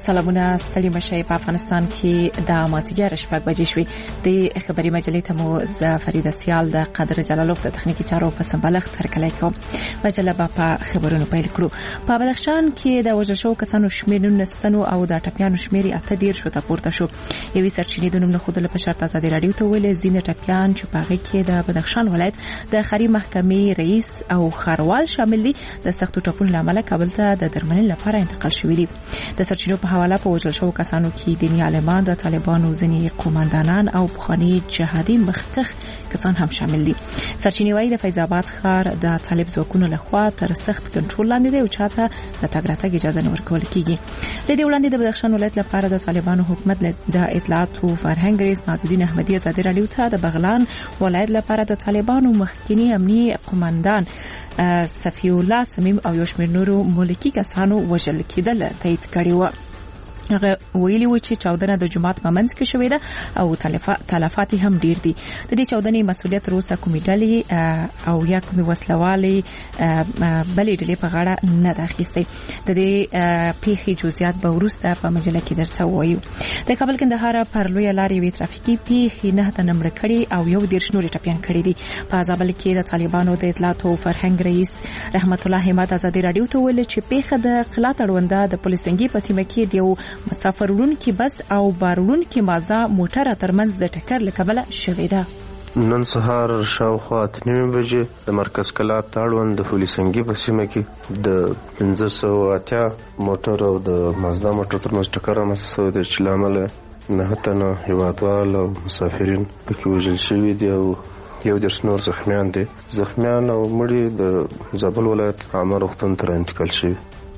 سلامونه ستړي مشي په افغانستان کې د مازیګر شپږ بجې شوې د خبري مجلې ته مو ز فرید سیال د قدر جلالوف د تخنیکی چارو په سمبالښت هرکلی کوم مجله په خبرونو پیل کړو. په بدخشان کې د وژل شوو کسانو شمېر نستنو او د ټپيانو شمېر 18 شو ته پورته شو. یوې سرچینې د نوم خود له پښه آزادي رادیو ته ویل زینه ټپيان چې په هغه کې د بدخشان ولایت د خري محکمې رئیس او خاروال شامل دي د سختو ټپونو لامل کابل ته د درملنې لپاره انتقال شوي دي. د سرچینو په حواله په وژل شوو کسانو کې دیني عالمان د طالبانو ځینې قوماندانان او پخوانی جهادي مخکښ کسان هم شامل دي. سرچینې وايي د فیض آباد ښار د طالب ځواکونو لخوا تر سخت کنټرول لاندې دی او چاته د تګ راتګ اجازه نه ورکول کیږي. د دې وړاندې د بدخشان ولایت لپاره د طالبانو حکومت د اطلاعات او فرهنګ رئیس معزالدین احمدی آزادي رادیو ته د بغلان ولایت لپاره د طالبانو مخکنی امني قوماندان صفی الله سمیم او یو شمېر نورو ملکی کسانو وژل کېدل تایید کړی و. هغه ویلي و چې چاودنه د جماعت په منځ کې شوې ده او تلفات هم ډیر دي. د دې چاودنې مسؤلیت روسه کومې ډلې او یا کومې وسلوالې بلې ډلې په غاړه نه ده اخیستې. د دې پیښې جزئیات به وروسته په مجله کې درته وایو. د کابل کندهار پر لوی لارې وی ترافیکي پیښې نه ته نمبر کړي او یو ډیر شنو ټپيان کړي دي. په ځابل کې د طالبانو د اطلاعات او فرهنګ رئیس رحمت الله همت آزادي رادیو ته ویل چې پیښه د قلات اړونده د پولیسنګي په سیمه کې دیو مسافر وړونکي بس او بار وړونکي مازه موټر ترمنځ د ټکر لکبله شوې ده. نن سهار شاوخوا 9 بجې د مرکز کلات تاړوند د پولیسنګي په سیمه کې د 1580 موټر او د مازدا موټر ترمنځ ټکر رامنځته شوی دی چې لامل 9 تنه هیوادوال او مسافرین پکې وژل شوي دي او یو د شنور زخمیان دي. زخمیان او مړي د زابل ولایت عامه روغتون ته انتقال شوي.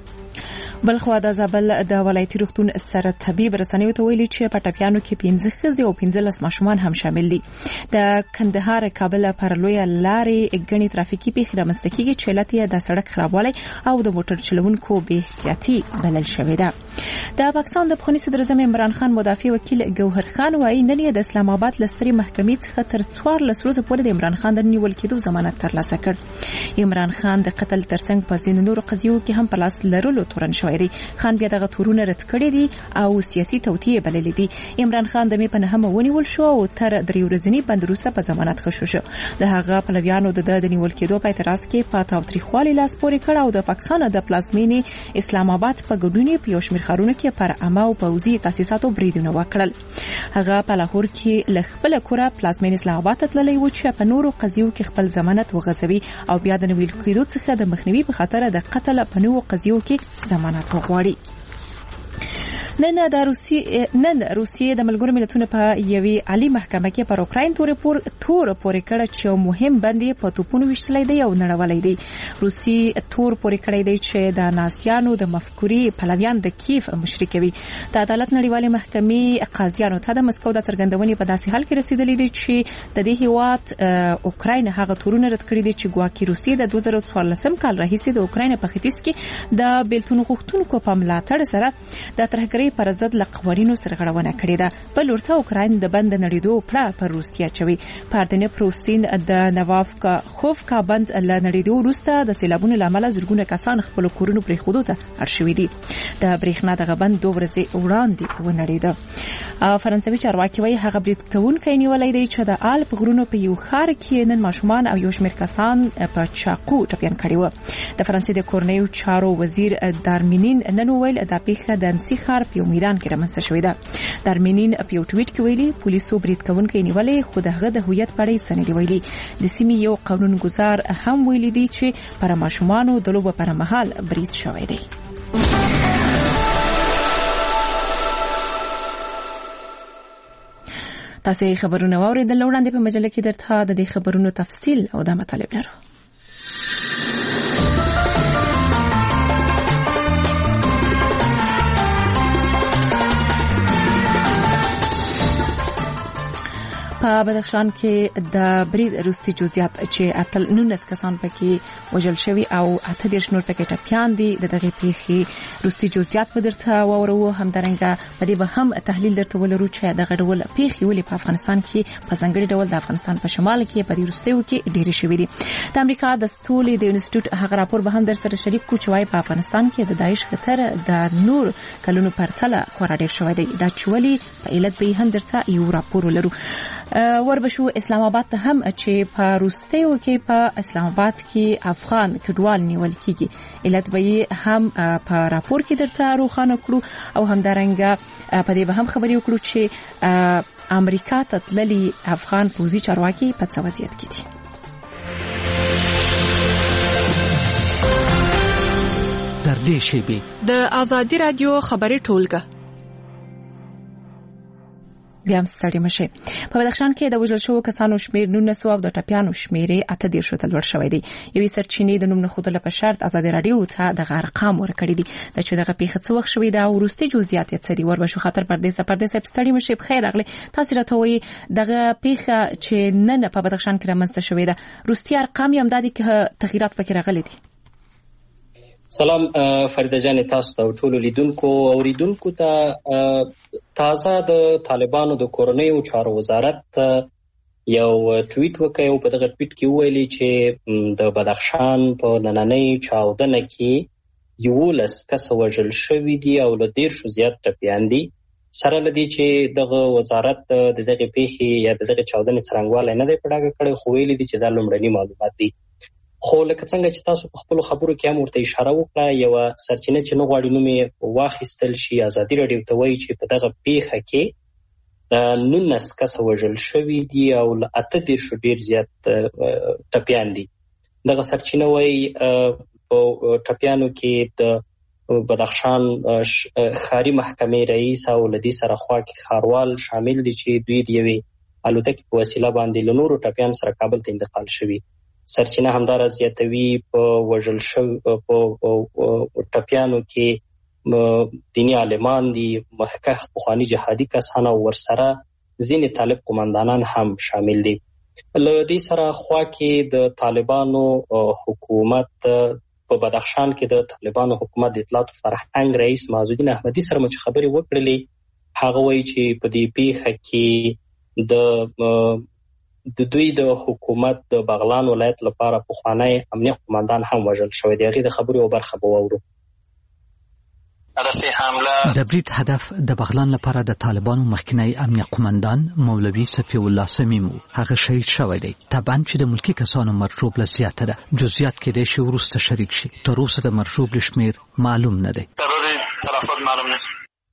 بلخوا د زابل د ولایتي روغتون سره طبيب رسنیو ته ویلي چې په ټپيانو کې 15 ښځې او 15 ماشومان هم شامل دي. د کندهار کابل پر لوی لارې غني ترافیکي پیښې رامنځته کیږي چې علت د سړک خرابوالی او د موټر چلوونکو بې احتیاطي بلل شوې ده. د پاکستان د پخواني صدر اعظم عمران خان مدافع وکیل ګوهر خان وايي نن د اسلام آباد لستري محکمې څخه تر 14 ورځې پورې د عمران خان د نیول کېدو ضمانت ترلاسه کړ. عمران خان د قتل ترڅنګ په ځینو نورو قضیو کې هم په لاس لرلو تورن شوی دی. خان بیا دغه تورونه رد کړی دي او سیاسي توطئه بللې دي. عمران خان د می په نهمه ونیول شو او تر 3 ورځې بند وروسته په ضمانت خښو شو. د هغه پلویانو د نیول کېدو په اعتراض کې په تاوتریخوالي لاس پورې کړ او د پاکستان د پلازمینې اسلام آباد په ګډونې په یو شمېر ښارونو کې پر عامه او پوځي تاسیساتو بریدونه وکړل. هغه په لاهور کې ل خپل کوره پلازمینې اسلام آباد ته تللی و چې په نورو قضیو کې خپل ضمانت وغځوي او بیا د نیول کېدو څخه د مخنیوي په خاطر د قتل په نورو قضیو کې ضمانت وغواړي. نن روسیې د ملګرو ملتونو په یوې عالی محکمه کې پر اوکراین تور پورې کړ چې مهم بندي په توپونو وشلې دی او نړولې دی. روسیې تور پورې کړی دی چې د ناسیانو د مفکورې پلویان د کیف مشري کوي. د عدالت نړیوالې محکمې قاضیانو ته د مسکو د څرګندونې په داسې حال کې رسیدلې دي چې د دې هیواد اوکراین هغه تورونه رد کړی دي چې ګواکې روسیې د 2014 کال راهیسې د اوکراین په ختیځ کې د بیلتون غوښتونکو په ملاتړ سره د ترهګرۍ پر ضد له قوانینو سرغړونه کړې ده. بل ورته اوکراین د بند نړیدو پړه پر روسیا چوي. پاردنه پروستین د نوافکا خوفکا بند له نړیدو وروسته د سیلابونو لامل زرګونه کسان خپل کورونو پرې خودو ته اړ شوي دي. د برېښنا دغه بند 2 ورځې وړاندې ونړیده. فرانسوي چارواکي وايي هغه برید کوونکی نیولای دی چې د آلپ غرونو په یو ښار کې نن ماشومان او یو شمېر کسان په چاقو ټپيان کړي و. د فرانسې د کورنیو چارو وزیر دارمینین نن ویل د پیښه د انسی ښار په میدان کې رامنځته شوې ده. دارمینین په یو ټویټ کې ویلي پولیسو برید کوونکی نیولې خو دغه د هویت په اړه څه نه دی ویلي. د سیمې یو قانونګذار هم ویلي دی چې پر ماشومانو د لوبو پر مهال برید شوی دی. تاسو خبرونه واوریدل. وړاندې په مجله کې درته د دې خبرونو تفصیل او د مطالب لرو. په بدخشان کې د برید روسي جزئیات چې اتل 19 کسان پکې وژل شوي او 18 نور پکې ټپيان دي دغه پیښې روسي جزئیات په درته وورو همدارنګه په دې به هم تحلیل درته ولرو چې دغه ډول پیښې ولې په افغانستان کې په ځانګړي ډول د افغانستان په شمال کې په روسیو کې ډېرې شوې دي. د امریکا د ستولې د انسټیټیوټ هغه راپور به هم در سره شریک کو چې وايي په افغانستان کې د داعش خطر د نور کلونو پرتله خورا ډېر شوی دی. دا چې ولې په علت به هم درته یو راپور ولرو. وربشو اسلام آباد ته هم چې په روسیو کې په اسلام آباد کې افغان کډوال نیول کیږي علت به هم په راپور کې درته روښانه کړو او همدارنګه په دې به هم خبرې وکړو چې امریکا ته تللي افغان پوځي چارواکي په څه وضعیت کې دي. در دې شیبې د آزادي رادیو خبري ټولګه بیا هم ستړي مشه. په بدخشان کې د وژل شوو کسانو شمیر 19 او د ټپيانو شمیر 18 ته لوړ شوی دی. یوې سرچینې د نوم نه خودله په شرط آزادي رادیو ته د ارقام ورکړي دي د چې دغه پیښه څه وخت شوې ده او وروستي جزئیات یې څه دي. وربشو خاطر پردیس ستړي مشه. بخیر اغلی تاسو راته وایي دغه پیښه چې نن په بدخشان کې رامنځته شوې ده وروستي ارقام یې هم د تغیرات پکې راغلي دي. سلام فریده جان تاسو ته ټول لیدونکو او اوریدونکو ته تازه د طالبانو د کورنیو چارو وزارت یو ټویټ وکړ او په دغه ټویټ کې ویلي چې د بدخشان په نننۍ چاودنه کې 11 کس وژل شوي دي او له 10 زیات ټپيان دي. سره لدی چې دغه وزارت د دغه پیښې یا دغه چاودنې څرنګوالی نه دی په ډاګه کړی خو ویلي دي چې دا لومړني معلومات دي. خو لکه څنګه چې تاسو په خپل خبرو کې هم ورته اشاره وکړه یو سرچینه چې نه غواړي نوم واخیستل شي آزادي رادیو ته وایي چې په دغه پیښه کې د 19 کس وژل شوي دي او له 18 ډیر زیات ټپيان دي. دغه سرچینه وایي په ټپيانو کې د بدخشان ښاري محکمې رئیس او لدی سره خوا کې خاروال شامل دي چې دوی د یوې الوتکې په وسیله باندې له نورو ټپيانو سره کابل ته انتقال شوي. سرچینه همدارا زیاتوي په وژل شو په ټپيانو کې دینی عالمان دي مخکښ پخوانی جهادي کسان او ورسره ځینې طالب قومندانان هم شامل دي. له دې سره خوا کې د طالبانو حکومت په بدخشان کې د طالبانو حکومت د اطلاعات فرهنګ رئیس معزالدین احمدي سره مچ خبرې وکړلې. هغه وایي چې په دې پیښه کې د دوی د حکومت د بغلان ولایت لپاره پخوانی امنیه قومندان هم وژل شوی دی. هغه د خبرو او برخه به وورو. د برید هدف د بغلان لپاره د طالبانو مخکنی امنیه قومندان مولوی صفی الله سمیم هغه شهید شوی دی. طبعا چې د ملکی کسانو مرجوب لزیاته ده جزئیات کې د شی ورسته شریک شي. تر اوسه د مرجوب شمیر معلوم نه دی. تلفات معلوم نه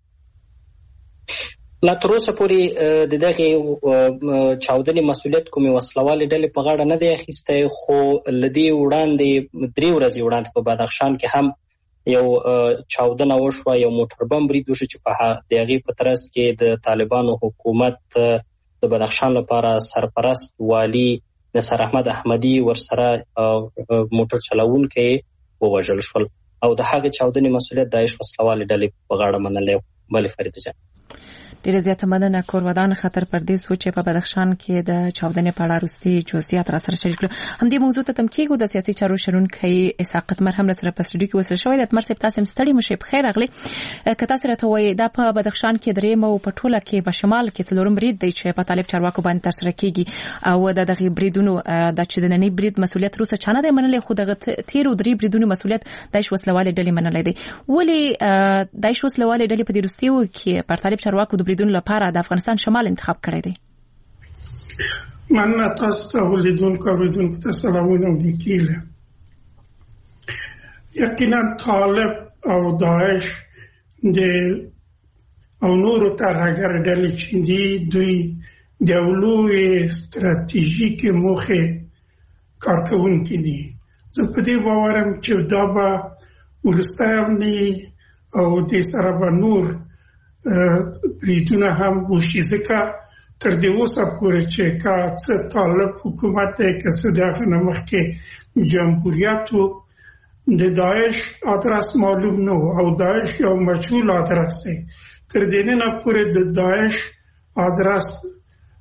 لا تر اوسه پورې د دغه چاودنې مسؤلیت کومې وسلوالې ډلې په غاړه نه دی اخیستی خو لدی وړاندې 3 ورځې وړاندې په بدخشان کې هم یو چاودنه وشوه یو موټر بم برید وشو چې په دغه په ترڅ کې د طالبانو حکومت د بدخشان لپاره سرپرست والی نصر احمد احمدي ورسره موټر چلاونکي ووژل شول او د هغه چاودنې مسؤلیت داعش وسلوالې ډلې په غاړه منلې. بل فرید جان ډیره زیاته مننه. کورودان خطر پردیس و چې په بدخشان کې د چاودنې په اړه وروستي جزئیات را سره شریک کړو. همدې موضوع ته تمکیږو د سیاسي چارو شرونکي اسحاق قمر هم سره په سټډیو کې وسره شوی د تمر سپ تاسو ستړي مشه. بخیر اغلی کته سره ته وای دا په بدخشان کې درېم او په ټوله کې په شمال کې څلورم برید دی چې په طالب چارواکو باندې تر سره کیږي او د دغه بریدونو د چې د نننی برید مسؤلیت روسه چانه دی منلې خو دغه 13 بریدونو مسؤلیت داعش وسلوالې ډلې منلې دي. ولی داعش وسلوالې ډلې په دې روسیو کې پر طالب چارواکو د بریدونو لپاره د افغانستان شمال انتخاب کړی دی. من تاسو ته لیدونکو ته سلامونه ولیکل. یقینا طالب او داعش او نورو ترهګر ډلې چې دوی د لوی استراتیژیک موخه کارکونکي دي. زه په دې باورم چې دا به ورستایي او د سره به نور بریدونه هم وشي ځکه تر دې اوسه پورې چې کا څه طالب حکومت دی که څه دغه نه مخکې جمهوریت د داعش ادرس معلوم نه او داعش یو مجهول ادرس دی. تر دې نه پورې د داعش ادرس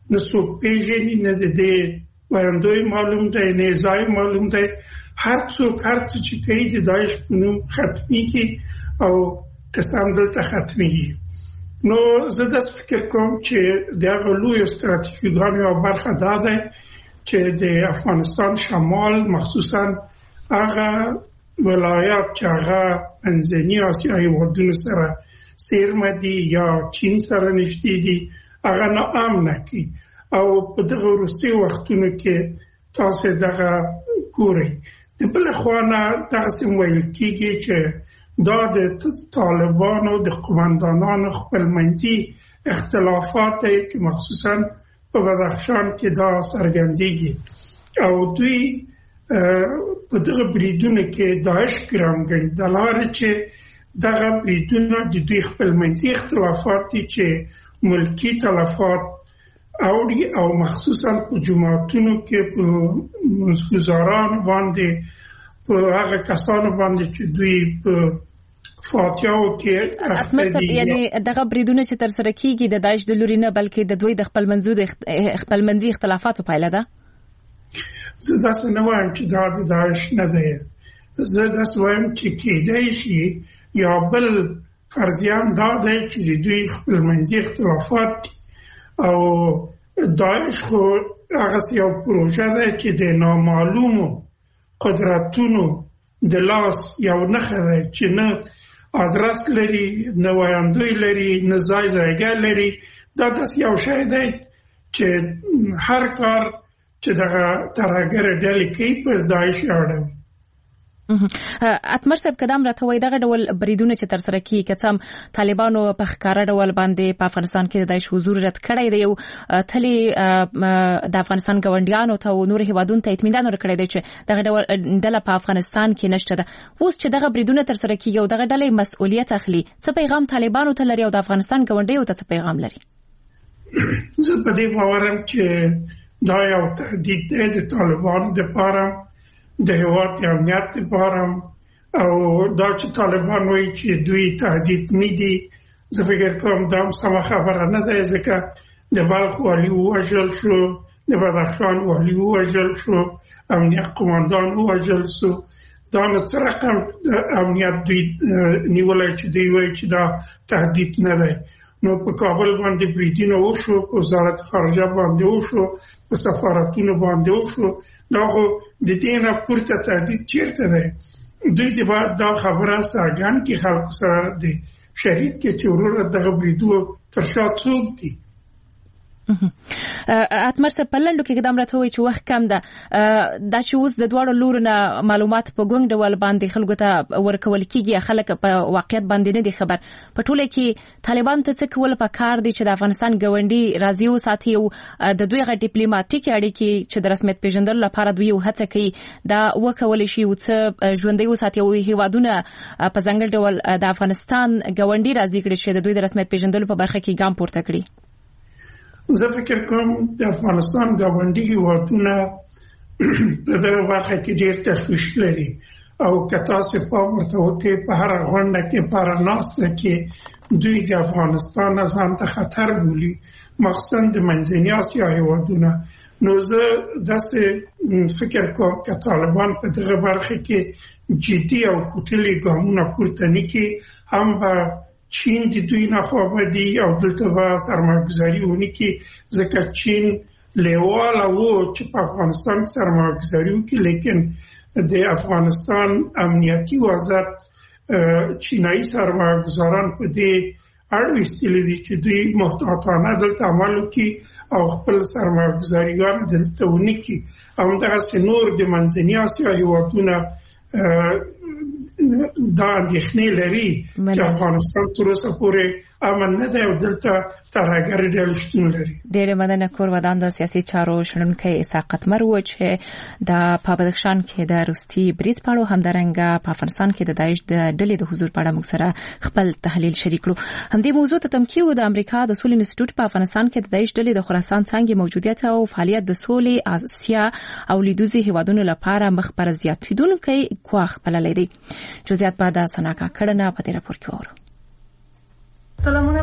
نه څوک پیژني، نه د دې وړاندوی معلوم دی، نه ځای معلوم دی. هر څوک هر څه چې کوي د داعش په نوم ختمیږي او قسم دلته ختمیږي. نو زه داسې فکر کوم چې د هغه لویو ستراتیژیګانو یوه برخه دا ده چې د افغانستان شمال مخصوصا هغه ولایات چې هغه منځني اسیا هېوادونو سره څیرمه دي یا چین سره نږدې دي هغه ناامنه کړي. او په دغه وروستیو وختونو کې تاسو دغه ګورئ. د بل خوا نه دغسې ویل کېږي چې دا د طالبانو د قومندانانو خپلمنځي اختلافات دی چې مخصوصا په بدخشان کې دا څرګندېږي او دوی په دغه بریدونو کې داعش ګرام ګڼي د لارې چې دغه بریدونه د دوی خپلمنځي اختلافات دي چې ملکي تلفات اوړي او مخصوصا په جماعتونو کې په منځګزارانو باندې په هغه کسانو باندې چې دوی په فاتحو کې اخته دي. یعنی دغه بریدونه چې ترسره کیږي د داعش د لوري نه بلکې د دوی د خپلمنځي اختلافاتو پایله ده. زه داسې نه وایم چې دا د داعش نه دی. زه داسې وایم چې کېدای شي یا بل فرضیان دا دی چې د دوی خپلمنځي اختلافات دي او داعش خو هغه یو پروژه ده چې د نامعلومو قدرتونو د لاس یو نښه ده چې نه ادرس لري، نه ویاندوی لري، نه ځایګه لري. دا داسې یو شی دی چې هر کار چې دغه ترهګرې ډلې کوي پر داعش اړوي. اتمر صاحب قدم راته وای دغه ډول بریدونه چې ترسره کیږي که څه هم طالبانو په ښکاره ډول باندې په افغانستان کې د داعش حضور رد کړی دی او تلې د افغانستان ګاونډیانو ته او نور هیوادونو ته اطمینان ورکړی دی چې دغه ډول ډله په افغانستان کې نشته ده. اوس چې دغه بریدونه ترسره کیږي او دغه ډلې مسؤلیت اخلي، څه پیغام طالبانو ته لري او د افغانستان ګاونډیو ته څه پیغام لري؟ زه په دې باورم چې دا یو تهدید دی د طالبانو دپاره، د هېواد د امنیت لپاره. او دا چې طالبان وایي چې دوی تهدید نه دي، زه فکر کوم دا هم سمه خبره نه ده، ځکه د بلخ والي ووژل شو، د بدخشان والي ووژل شو، امنیت قومندان ووژل شو. دا نو څه رقم امنیت دوی نیولی چې دوی وایي چې دا تهدید نه دی. نو په کابل باندې بریدونه وشو، په وزارت خارجه باندې وشو، په سفارتونو باندې وشو. دا خو د دې نه پورته تهدید چیرته دی؟ دوی دې باید دا خبره څرګند کړي خلکو سره د شریک کې چې وروره دغه بریدو تر شا څوک دي. اتمر صاحب په لنډو کې قدم راته وایي چې وخت کم ده، دا چې اوس د دواړو لورو نه معلومات په ګونګ ډول باندې خلکو ته ورکول کېږي، خلک په واقعیت باندې نه دي خبر. په ټوله کې طالبانو ته څه کول پکار دي چې د افغانستان ګاونډي راضي وساتي او د دوی غږ ډیپلوماټیکي اړیکې چې د رسمیت پیژندلو لپاره دوی هڅه کوي دا وکولای شي او څه ژوندۍ وساتي او هیوادونه په ځانګړي ډول د افغانستان ګاونډي راضي کړي چې د دوی د رسمیت پیژندلو په برخه کې ګام پورته کړي. زه فکر کوم د افغانستان ګاونډي هېوادونه په دغه برخه کې ډېر تشویش لري او که تاسې پام ورته وکړئ په هره غونډه کې په هره ناسته کې دوی د افغانستان نه ځان ته خطر بولي، مخصوصا د منځني اسیا هېوادونه. نو زه داسې فکر کوم که طالبان په دغه برخه کې جدي او کوټلي ګامونه پورته نه کړي، هم به چین د دوی نه خوابدي او دلته به سرمایه‌ګذاري ونه کړي، ځکه چین لیواله و چې په افغانستان کې سرمایه‌ګذاري وکړي، لیکن د افغانستان امنیتي وضعیت چینایي سرمایه‌ګذاران په دې اړ ویستلي دي چې دوی محتاطانه دلته عمل وکړي او خپل سرمایه‌ګذاریګان دلته ونه کړي. همدغسې نور د منځني اسیا هېوادونه دا اندېښنې لري چې افغانستان تر اوسه پورې امن نه دی او دلته ترهګرې ډلې شتون لري. ډېره مننه. کورودان د سیاسي چارو شنونکی اسحاق قتمر و چې د بدخشان کې د روستي برید په اړه همدارنګه په افغانستان کې د داعش د ډلې د حضور په اړه موږ سره خپل تحلیل شریک کړو. همدې موضوع ته تمکیو د امریکا د سولې انسټیټیوټ په افغانستان کې د داعش ډلې د خراسان څنګه موجودیت او فعالیت د سولې اسیا او لیدوزي هیوادونو لپاره مخ پر زیاتیدونکو ګواښ بللی دی. جزئیات بعد از سناکا کړنه په دې راپور کې وره. سلامونه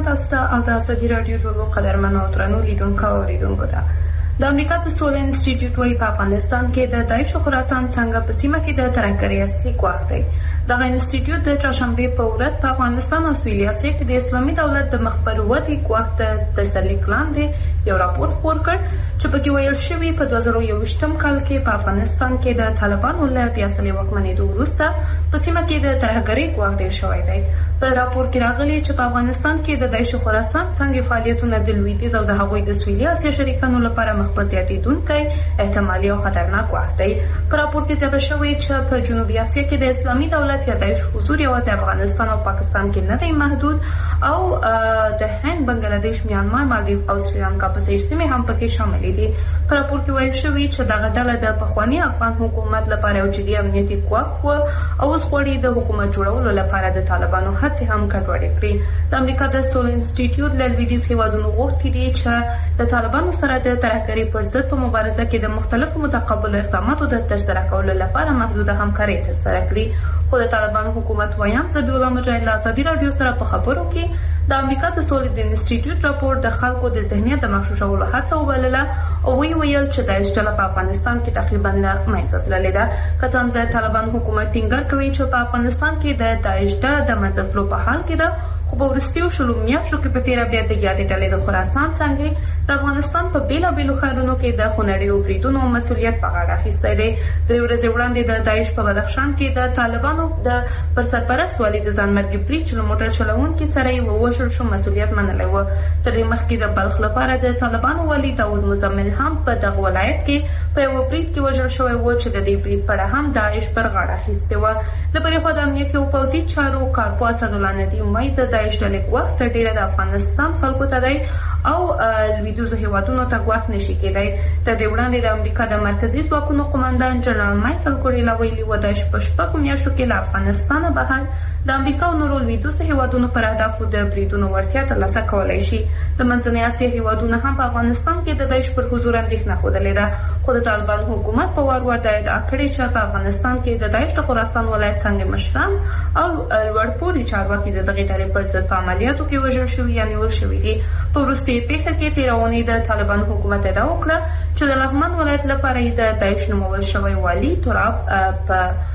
تاسو ته او د ازادي راډیو ټولو قدرمنو او درنو لیدونکو او اوریدونکو ته. د امریکا د سولې انسټیټیوټ وايي په افغانستان کې د داعش او خراسان څنګه په سیمه کې د ترهګرۍ اصلي ګواښ دی. دغه انسټیټیوټ د چهارشنبې په ورځ په افغانستان او سویلي اسیا کې د اسلامي دولت د مخبر ودې ګواښ ته تر سرلیک لاندې یو راپور خپور کړ چې پکې ویل شوي په 2021 کال کې په افغانستان کې د طالبانو له بیا ځلې واکمنېدو وروسته په سیمه کې د ترهګرۍ ګواښ ډېر شوی دی. په راپور کې راغلي چې په افغانستان کې د داعش او خراسان څنګه فعالیتونه د لویدیځ او د هغوی د سویلي اسیا شریکانو لپاره مخ په زیاتېدونکی احتمالي او خطرناک ګواښ دی. په راپور کې زیاته شوې چې په جنوبي اسیا کې د اسلامي دولت یا داعش حضور یوازې افغانستان او پاکستان کې نه دی محدود او د هند، بنگلاديش، میانمار، مالدیو او سریلانکا په څېر سیمې هم پکې شاملې دي. په راپور کې ویل شوي چې دغه ډله د پخواني افغان حکومت لپاره یو جدي امنیتي ګواښ و او اوس غواړي د حکومت جوړولو لپاره د طالبانو هڅې هم ګډوډې کړي. د امریکا د سولې انسټیټیوټ له لویدیځ هېوادونو غوښتي دي چې د طالبانو سره د ترهګرۍ پر ضد په مبارزه کې د مختلفو متقابلو اقداماتو د ترسره کولو لپاره محدوده همکاري ترسره کړي. خو د طالبانو حکومت وایم ذبیح الله مجاهد له ازادي راډیو سره په خبرو کې د امریکا د سولې د انسټیټیوټ راپور د خلکو د ذهنیت د مغشوشولو هڅه وبلله او ویل چې داعش ډله په افغانستان کې تقریبا له منځه تللې ده. که څه هم د طالبانو حکومت ټینګار کوي چې په افغانستان کې د داعش ډله د منځه تلو په حال کې ده، خو په وروستیو شلو میاشتو کې په تېره بیا د یادې ډلې د خراسان څنګه د افغانستان په بېلابېلو ښارونو کې د خونړیو بریدونو مسؤلیت په غاړه اخیستی دی. 3 ورځې وړاندې د داعش په بدخشان کې د طالبانو د پر سرپرست والي د ځانمرګي برید چې له موټر چلوونکي سره یې ووژل شو مسؤلیت منلی و. تر دې مخکې د بلخ لپاره د طالبانو والي داود مزمل هم په دغه ولایت کې په یوه برید کې وژل شوی و چې د دې برید په اړه هم داعش پر غاړه اخیستې وه. د بلې خوا د امنیتي او پوځي چارو کارپو اسدالله ندیم وایي د داعش ډلې ګواښ تر ډېره د افغانستان خلکو ته دی او لویدیځو هېوادونو ته ګواښ نشي کېدی. تر دې وړاندې د امریکا د مرکزي ځواکونو قمندان جنرال مایکل کوریلا ویلي و داعش په 6 میاشتو کې له افغانستانه بهر د امریکا او نورو لویدیځو هېوادونو پر اهدافو د بریدونو وړتیا ترلاسه کولی شي. د منځنۍ اسیا هېوادونه هم په افغانستان کې د داعش پر حضور اندېښنه ښودلې ده، خو د طالبان حکومت په وار وار دا ادعا کړې چې په افغانستان کې د داعش د خراسان ولایت څنګه مشران او لوړپوړي چارواکي د دغې ډلې پر ضد په عملیاتو کې وژل شوي یا نیول شوي دي. په وروستۍ پیښه کې تېره اونۍ د طالبان حکومت ادعا وکړه چې د لغمان ولایت لپاره یې د داعش نومول شوی والي تراب په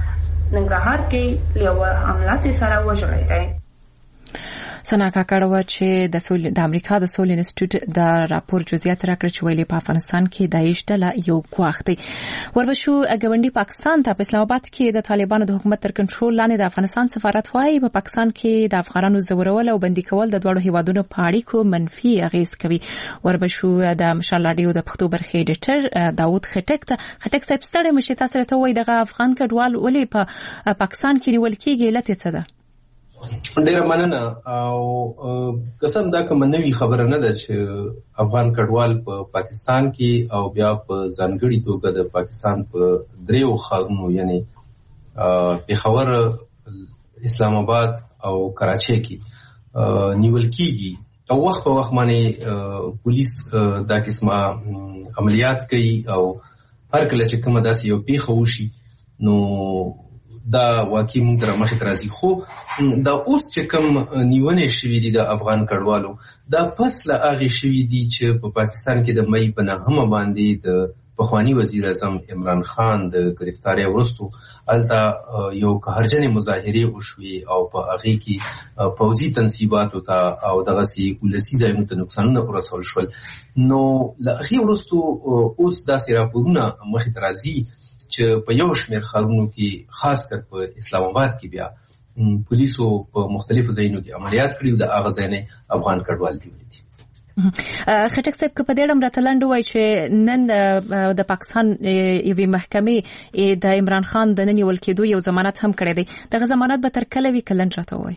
ننګرهار کې یوه حمله سره وژلی دی. سنا کاکړه و چې د امریکا د سولې انسټیټیوټ د راپور جزئیات راکړ چې ویلي په افغانستان کې داعش ډله یو ګواښ دی. وربشو ګاونډي پاکستان ته په اسلام آباد کې د طالبانو د حکومت تر کنټرول لاندې د افغانستان سفارت وايي په پاکستان کې د افغانانو زورول او بندي کول د دوه هیوادونو په اړیکو منفي اغیز کوي. وربشو د مشال راډیو د پښتو برخې ایډیټر داوود خټک صاحب ستړی مشي تاسو ته وایي دغه افغان کډوال ولې په پاکستان کې نیول کېږي لته څه ده؟ ډیره مننه. او قسم دا کوم نوې خبره نه ده چې افغان کډوال په پاکستان کې او بیا په ځانګړي توګه د پاکستان په 3 ښارونو یعنی پېښور، اسلام آباد او کراچۍ کې نیول کېږي او وخت په وخت باندې پولیس دا قسمه عملیات کوي او هر کله چې کومه داسې یو پیښه وشي نو دا واقعي موږ تر مخې ته راځي. خو دا اوس چې کوم نیونې شوي دي د افغان کډوالو دا پس له هغې شوي دي چې په پاکستان کې د مۍ په 9 باندې د پخوانی وزیر اعظم عمران خان د گرفتارۍ وروسته هلته یو قهرجنې مظاهرې وشوې او په هغې کې پوځي تنصیباتو ته او دغسې ولسي ځایونو ته نقصانونه ورسول شول. نو له هغې وروسته اوس داسې راپورونه مخې ته راځي چې په یو شمېر ښارونو کې خاص کر په اسلام آباد کې بیا پولیسو په مختلفو ځایونو کې عملیات کړي او د هغه ځای نه افغان کډوال نیولي دي. خټک صاحب که په دې اړه راته لنډ ووایي چې نن د پاکستان یوې محکمې د عمران خان د نه نیول کېدو یو ضمانت هم کړی دی، دغه ضمانت به تر کله وي؟ که لنډ راته ووایي.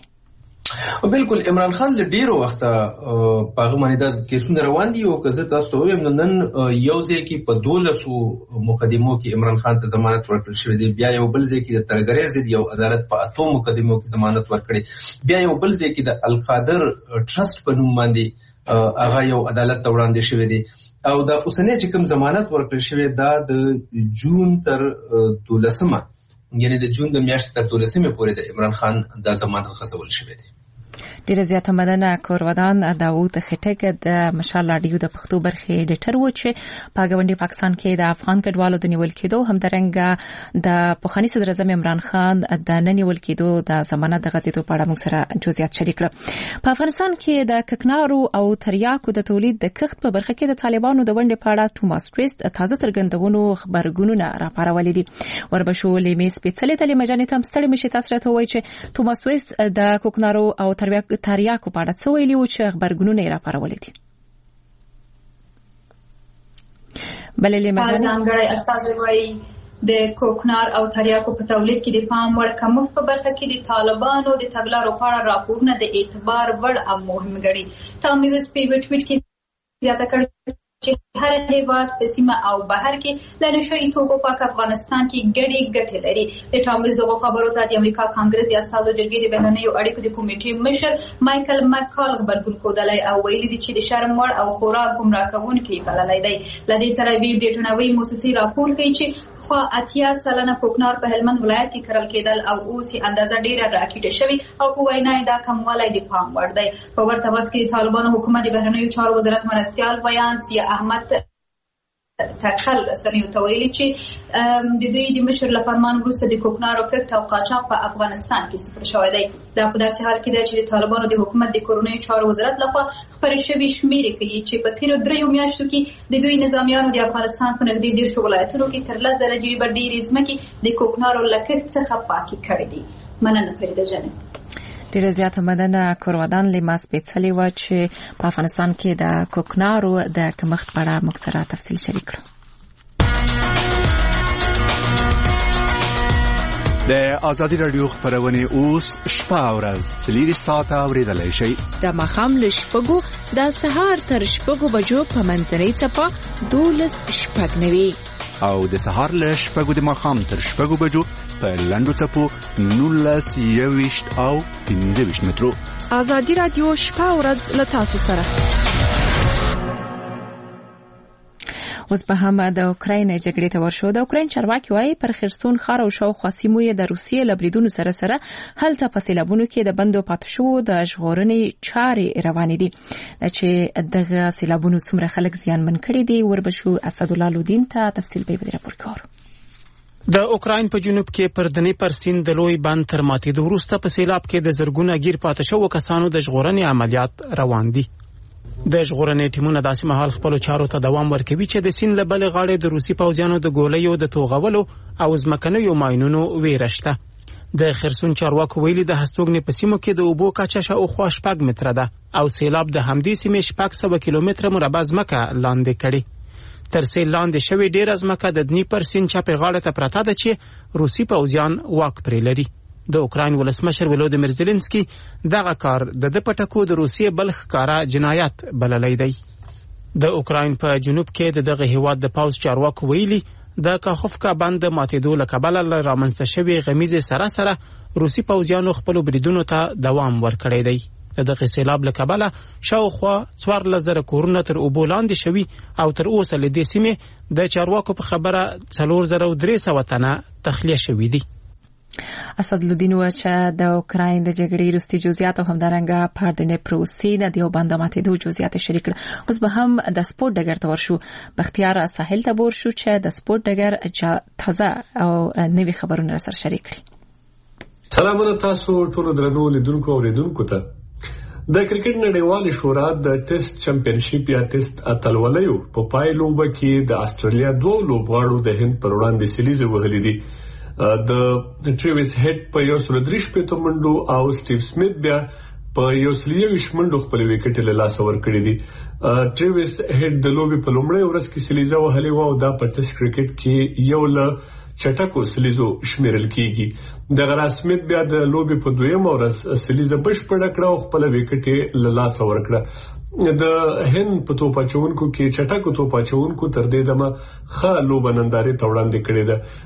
بالکل عمران خان له ډیرو وخته په هغه باندې دا کیسونه روان دي او که زه تاسو ته ووایم نو نن یو ځای کې په 12 مقدمو کې عمران خان ته ضمانت ورکړل شوی دی، بیا یو بل ځای کې د ترهګرۍ ضد یو عدالت په 8 مقدمو کې ضمانت ورکړي، بیا یو بل ځای کې د القادر ټرست په نوم باندې هغه یو عدالت ته وړاندې شوی دی او دا اوسنی چې کوم ضمانت ورکړل شوی دا د جون تر 12 یعنی د جون د میاشتې تر 12 پورې د عمران خان دا ضمانت خصول شوی دی. ډیره زیاته مننه کورودان داوود خټک د مشال رادیو د پښتو برخې ایډیټر و چې په غونډه پاکستان کې د افغان کډوالو د نیول کېدو همدارنګه د پوخانی صدر اعظم عمران خان د نیول کېدو د ضمانت د غزیدو په اړه موږ سره جزئیات شریک کړل. په افغانستان کې د ککنارو او تریاکو د تولید د کښت په برخه کې د طالبانو د ونډې په اړه توماس ویست تازه څرګندونو خبرګونونه راپارولې دي. وربشو لیمې سپېڅلې تلې مجانې تم ستړي مشي تاسو راته وایي چې توماس ویست د ککنارو او تریاکو په اړه څه ویلي و چې خبرګونونه یې راپارولې دي. بللې مجانې ځانګړی استازی وایي د کوکنار او تریاکو په تولید کې د پام وړ کمښت په برخه کې د طالبانو د تګلارو په اړه راپورونه د اعتبار وړ او مهم ګڼي. ټامي ویس په ټویټ کې زیاته کړ چې هر هیواد په سیمه او بهر کې د نشئی توکو په افغانستان کې ګډي ګټې لري. د ټامز دغه خبرو ته د امریکا کانګرس د استازو جرګې د بهرنیو اړیکو د کمیټې مشر مایکل مکال خبرګون کودلای او ویلي دي چې د شرم وړ او خورا ګمراه کوونکي بللای دی. لدې سره وی برټنوي موسسي راپور کوي چې خو 80% کوکنار په هلمند ولایت کې کرل کېدل او اوس اندازه ډیره راټیټه شوی او په وینا دا کموالی د پام وړ دی. په ورته وخت کې طالبانو حکومت د بهرنیو چارو وزارت مرستيال بیان احمد تکل رسنیو ته ویلي چې د دوی د مشر له فرمان وروسته د کوکنارو کښت او قاچاق په افغانستان کې صفر شوی دی. دا په داسې حال کې دی چې د طالبانو د حکومت د کورنیو چارو وزارت لخوا خبرې شوې شمیرې کوي چې په تیرو 3 میاشتو کې د دوی نظامیانو د افغانستان په نږدې 10 ولایتونو کې تر 10,000 جریبه ډېرې ځمکې د کوکنارو له کښت څخه پاکې کړې دي. مننه فریده جانې. ډیره زیاته مننه کورودان لیماس سپېڅلې و چې په افغانستان کې د کوکنارو د کمښت په اړه موږ سره تفصیل شریک کړو. د آزادي رادیو خبرونه اوس شپه او ورځ 3 ساعته اوریدلای شئ. د مخام له شپږو د سهار تر شپږو بجو په منځنۍ څپه 12:09 او د سهار له شپږو د مخام تر شپږو بجو په لنډو څپو 19:20 او 15 مترو. آزادي رادیو شپه او ورځ له تاسو سره. اوس په هم د اوکراین جګړې ته ورشو. د اوکراین چارواکي وايي پر خرسون ښار او شاوخوا سیمو یې د روسیې له بریدونو سره هلته په سیلابونو کې د بندو پاتې شوو د ژغورنې چارې روانې دي. چې دغه سیلابونو څومره خلک زیانمن کړي دي وربشو اسدالله لودین ته تفصیل به راپور کوي. د اوکراین په جنوب کې پر دنیپر سیند د لوی بند تر ماتېدو وروسته په سیلاب کې د زرګونه غیر پاتې شوو کسانو د ژغورنې عملیات روان دي. د ژغورنې ټیمونه داسې مهال خپل چارو ته دوام ورکوي چې د سیند له بلې غاړې د روسي پوځیانو د ګولیو د توغولو او ځمکنیو ماینونو ویره شته. د خرسون چارواکو ویلي د هستوګنې په سیمو کې د اوبو کچه شاوخوا 6 متره ده او سیلاب د همدې سیمې 600 کیلومتره مربع ځمکه لاندې کړي. تر سیل لاندې شوی ډېر ځمکه د دنیپر سیند چپې غاړې ته پرته ده چې روسي پوځیان واک پرې لري. د اوکراین ولسمشر ولودیمیر زيلنسکي دغه کار د پټکو د روسیې بلخ کارا جنایت بللی دی. د اوکراین په جنوب کې دغه هیواد د پاوز چارواکو ویلي د کاخوفکا بند ماتېدو له کبله رامنځته شوی غمیزه سره روسي پوځیانو خپل بریدونو ته دوام ورکړی دی. دغه سیلاب له کبله شاوخوا 4000 کورونه تر اوبو لاندې شوي او تر اوسه له دې سیمې د چارواکو په خبره 4300 تنه تخلیه شوي دي. اسدالدین و چې د اوکراین د جګړې وروستي جزئیات هم درنګه په دنیپروسی د دیو باندې ماتېدو جزئیات شریک کړل. اوس به هم د سپورت ډګر ته ورشو. بختیار ساحل ته ورشو چې د سپورت ډګر تازه او نوې خبرونه سره شریک کړي. سلامونه تاسو ټول درنو لیدونکو او اوریدونکو ته. د کرکټ نړیوال شورا د ټیسټ چمپیونشپ یا ټیسټ اتلولیو په پایلوبه کې د استرالیا 2 لوبغاړو د هند پر وړاندې سیلیزه وهلې دي. د ټریویس هیډ په 133 منډو او سټیو سمیت بیا په 123 منډو خپل وکټ له لاس ور کړی دي. ټریویس هیډ د لوبي په لومړۍ ورځ کې سیلیزه وهلې و او دا په ټیسټ کرکټ کې یو له چټکو سیلیزو شمیرل کیږي. د غرا سمیت بیا د لوبي په دویمه ورځ سیلیزه بشپړه کړه او خپل وکټ له لاس ور کړه. د هند په توپ اچونکو کې چټکو توپ اچونکو تر دې دمه ښه لوبه نندارې ته وړاندې کړې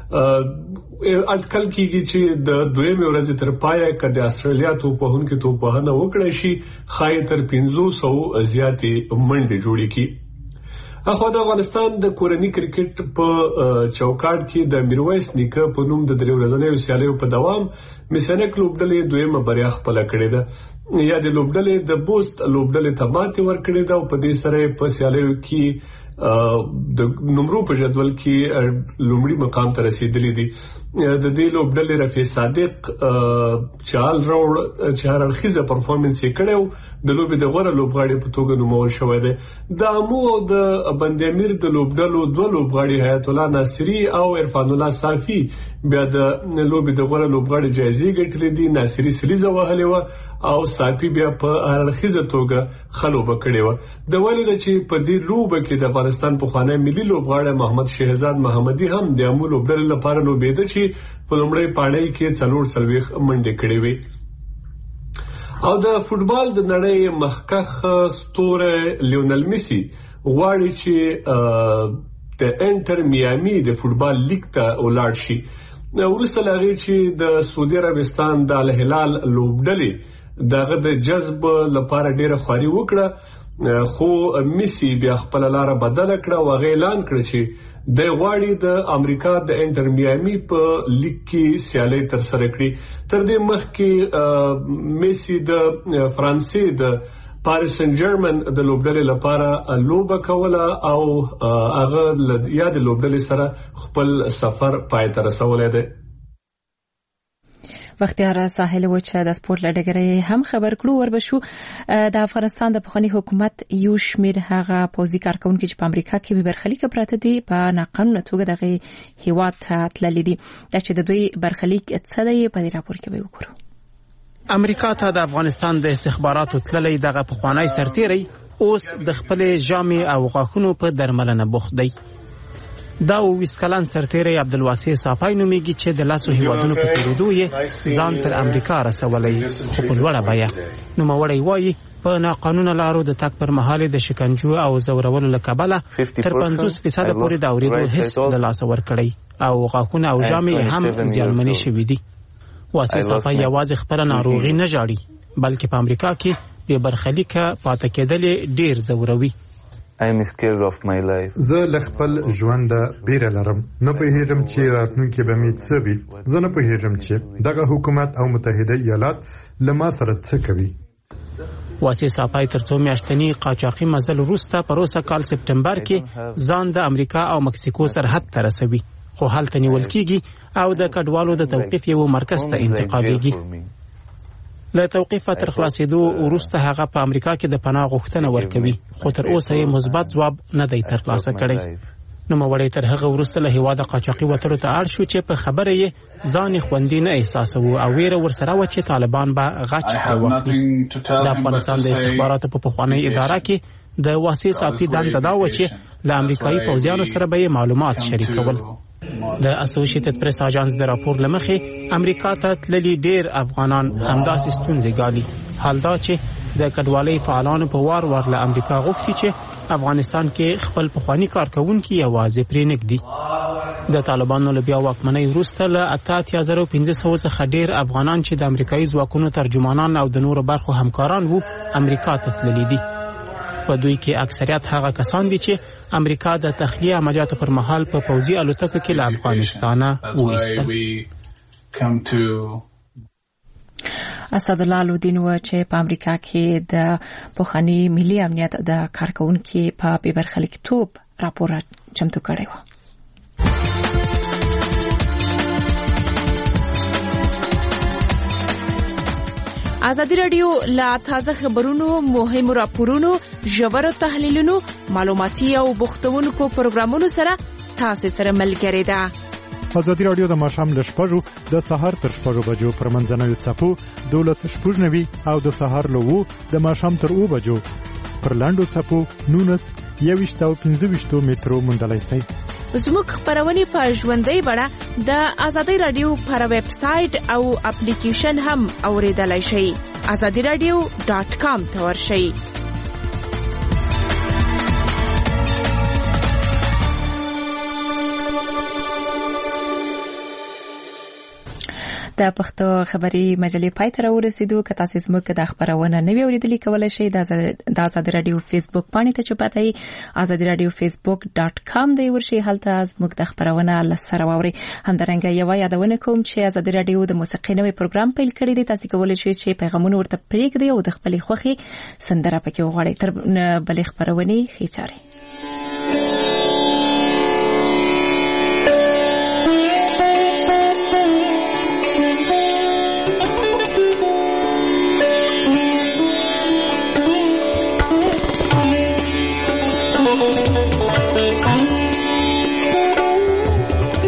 ده. اټکل کیږي چې د دویمه ورځ تر پایه کې د استرالیا توپوهونکو توپوهنه وکړي شي خای تر 500 زیاتې منډې جوړې کی. اخو د افغانستان د کورنی کرکټ په چوکاټ کې د میرویس نیکه په نوم د درې ورځنیو سیالیو په دوام میسنک لوبډلې دویمه بریا خپل کړې ده. یا د لوبډلې د بوست لوبډلې ته ماتې ورکړې ده او په دې سره په سیالیو کې د نمرو په جدول کې لومړی مقام ته رسیدلې دي. د دې لوبډلې رفیع صادق چال راوړ چې هر اړخیزه پرفورمنس یې کړو د لوبې د غوړه لوبغاړي په توګه نومول شوی دی. د امو او د بند امیر د لوبډلو دوه لوبغاړي حیات الله ناصری او عرفان الله صافی بیا د لوبې د غوړه لوبغاړي جایزې ګټلې دي. ناصری سلیزه وهلې و او صافی بیا په هر اړخیزه توګه خلوبه کړې و. د ولید چې په دې لوبه کې د افغانستان په خوانی ملي لوبغاړي محمد شهزاد محمدي هم د امو لوبډلې لپاره لوبېده چې په لومړی پاړۍ کې 440 منډې کړې وې. او د فوتبال د نړۍ مخکښ ستوره لیونل میسی غواړي چې د انټر میامي د فوتبال لیګ ته ولاړ شي. وروسته لغې چې د سعودي عربستان د الهلال لوبډلې دغه د جذب لپاره ډیره خواري وکړه، خو میسی بیا خپل لار بدل کړه او اعلان کړ چې د غواړي د امریکا د انټر میامي په لیګ کې سیالي تر سره کړي. تر دې مخکې میسی د فرانسې د پاریس سن جرمن د لوبډلې لپاره لوبه کوله او هغه یا د لوبډلې سره خپل سفر پای ته رسولی دی. بختیار ساحل و چې د سپورت لډګرې هم خبر کړو وربشو د افغانستان د پخوانی حکومت یو شمیر هغه پوزي کارکونکو چې په امریکا کې به برخلیک پراته دي په ناقانونه توګه دغه هیواد ته تللي دي. دا چې د دوی برخلیک څه دی په دې راپور کې به وګورو. امریکا ته د افغانستان د استخباراتو تللي دغه پخوانی سرتیری اوس د خپل جامع او غاښونو په درملنه بوخت دی. دا ویسکلان سرتیری عبدالواسع صافی نومیږي چې د لاسو هیوادونو په تیریدو یې ځان تر امریکا رسولی، خو په لوړه بیه. نوموړی وایي په ناقانونه لارو د تګ پر مهال د شکنجو او زورولو له کبله تر 50% پورې د اورېدو حس د لاسه ورکړی او غاښونه او ژامې هم زیانمنې شوي دي. واسع صافی یوازې خپله ناروغي نه جاړي بلکې په امریکا کې بې برخلیکه پاتې کېدل ډېر ځوروي. زه له خپل ژوند بیره لرم، نه پوهیږم چې راتلونکي به مې څه وي. زه نه پوهیږم چې دغه حکومت او متحده ایالات له ما سره څه کوي. واسع صافی تر څو میاشتنی قاچاقي مزل وروسته پروسه کال سپټمبر کې ځان د امریکا او مکسیکو سرحد ته رسوي، خو هلته نیول کیږي او د کډوالو د توقیف یو مرکز ته انتقالیږي. له توقیف تر خلاصېدو وروسته هغه په امریکا کې د پناه غوښتنه ورکوي، خو تر اوسه یې مثبت ځواب نه دی ترلاسه کړی. نوموړی تر هغه وروسته له هیواده قاچاقي وتلو ته اړ شو چې په خبره یې ځان خوندي نه احساسوه او ویره ورسره و چې طالبان به غچ پرې واخلي. د افغانستان د استخباراتو په پخوانۍ اداره کې د واسع صافی دنده دا و چې له امریکایي پوځیانو سره به یې معلومات شریکول. د اسوسییټډ پریس اژانس د راپور لمخې امریکا ته تللي ډیر افغانان همداسې ستونزې ګالي. حال دا چې د کډوالۍ فعالانو په وار وار له امریکا غوښتي چې افغانستان کې خپل پخوانی کارکونکي یوازې پرې نږدي. د طالبانو له بیا واکمنۍ وروسته له 8500 څخه ډیر افغانان چې د امریکایي ځواکونو ترجمانان او د نورو برخو همکاران وو امریکا ته تللي دي. په دوی کې اکثریت هغه کسان دي چې امریکا د تخلیه عملیاتو پر مهال په پوځي الوتکو کې له افغانستانه وایستل. اسدالله الدین و چې په امریکا کې د پخوانی ملي امنیت د کارکونکو په بې برخلیکتوب راپور چمتو کړی و. ازادي رادیو لا تازه خبرونو، مهمو راپورونو، ژورو تحلیلونو، معلوماتي او بوختونکو پروګرامونو سره تاسو سره ملګری ده. ازادي رادیو د ماښام له 6 د سهار تر 6 بجو پر منځنوي څپو 12:90 او د سهار له 2 د ماښام تر 2 بجو پر لاندو څپو 19 او 15 مترو موندلای شئ. زموږ خبرونه په ژوندۍ بڼه د ازادي رادیو پر ویب سټ او اپلیکیشن هم اوریدلای شئ. azadiradio.com ته ورشئ. د پښتو خبري مجلې پای ته ورسېدو. که تاسو زموږ د خبرونه نه اوریدلې کولای شئ د آزاد رادیو فیسبوک باندې ته چپاتای آزاد رادیو facebook.com دی ورشي هلته زموږ د خبرونه لسره ووري. همدارنګه یو یادونه کوم چې آزاد رادیو د موسیقي نوې پروګرام پیل کړی دی. تاسو کولای شئ چې پیغامونه ورته پریږدئ او د خپل خوخي سندره پکې وغواړئ. تر بلې خبرونه خېچاري